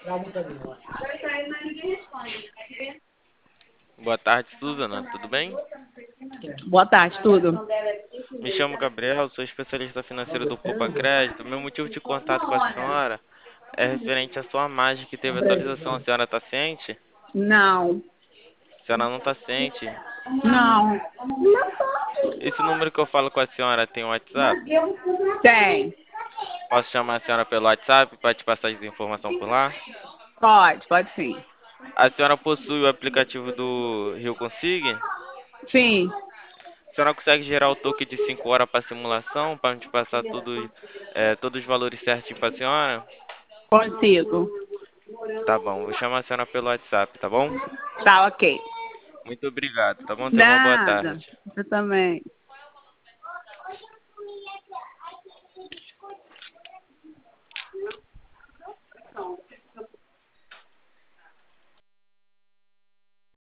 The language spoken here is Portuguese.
Boa tarde, Suzana. Tudo bem? Boa tarde, tudo. Me chamo Gabriel, sou especialista financeiro do Poupa Crédito. Meu motivo de contato com a senhora é referente à sua margem que teve atualização. A senhora está ciente? Não, A senhora não está ciente? não. Esse número que eu falo com a senhora tem um WhatsApp? Tem. Posso chamar a senhora pelo WhatsApp para te passar as informações por lá? Pode sim. A senhora possui o aplicativo do Rio Consigne? Sim, A senhora consegue gerar o toque de 5 horas para simulação, para te passar tudo, todos os valores certinho para a senhora? consigo. Tá bom, vou chamar a senhora pelo WhatsApp, tá bom? Tá, ok. Muito obrigado, tá bom? Tenha uma boa Nada. tarde. Você também.